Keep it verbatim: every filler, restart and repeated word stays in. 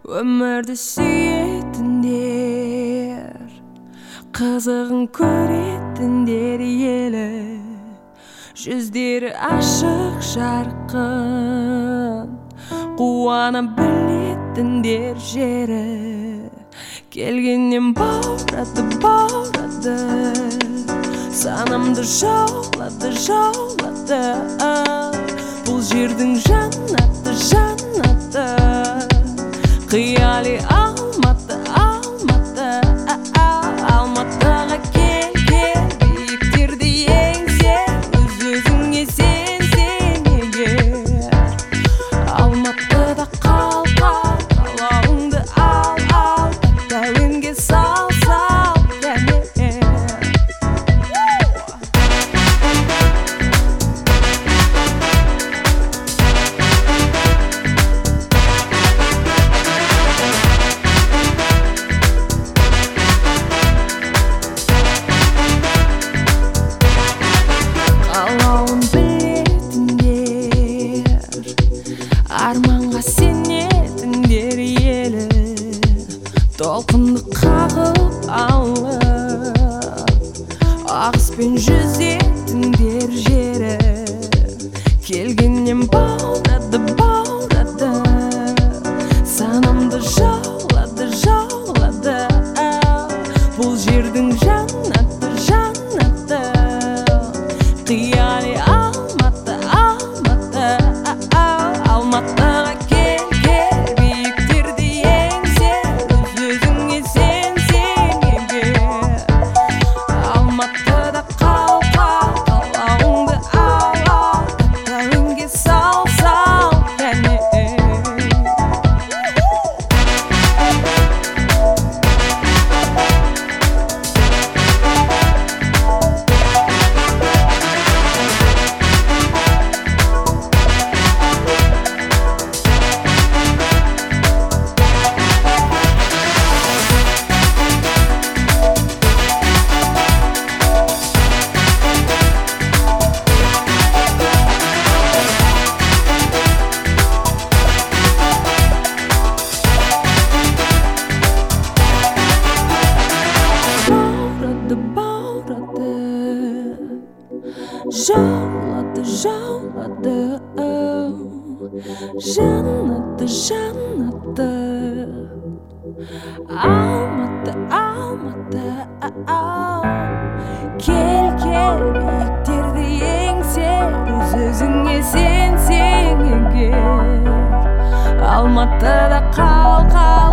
Өмірді сүйетіндер, қызығын көретіндер елі, жүздері ашық жарқын, қуана білетіндер жері, келгеннен баурады, баурады, санамды жаулады, жаулады. Бұл жердің жаннаты, жаннаты, қияли алматы, алматы, алматыға кел, кел, биіктерді еңсе, өз-өзіңе сен, сен егер. Алматыда қал, қал, қалауыңды ал, ал, тәуенге сал, сал, кәне. Арманға сенетіндер елі, толқынды қағып алып, ағыспен жүзетіндер жері, келгеннен баурады, баурады, санамды жаулады, жаулады. Бұл жердің жаннаты, жаннаты, қияли алматы, алматы, алматыға кел, кел, биіктерді еңсе, өз-өзіңе сен, сен егер. Алматыда қал, қал, қалауыңды ал, ал, тәуенге сал, сал, кәне. Жаулады, жаулады, жаннаты, жаннаты, алматы, алматы, кел, кел, биіктерді еңсе, өз-өзіңе сен, сен егер. Алматыда қал, қал.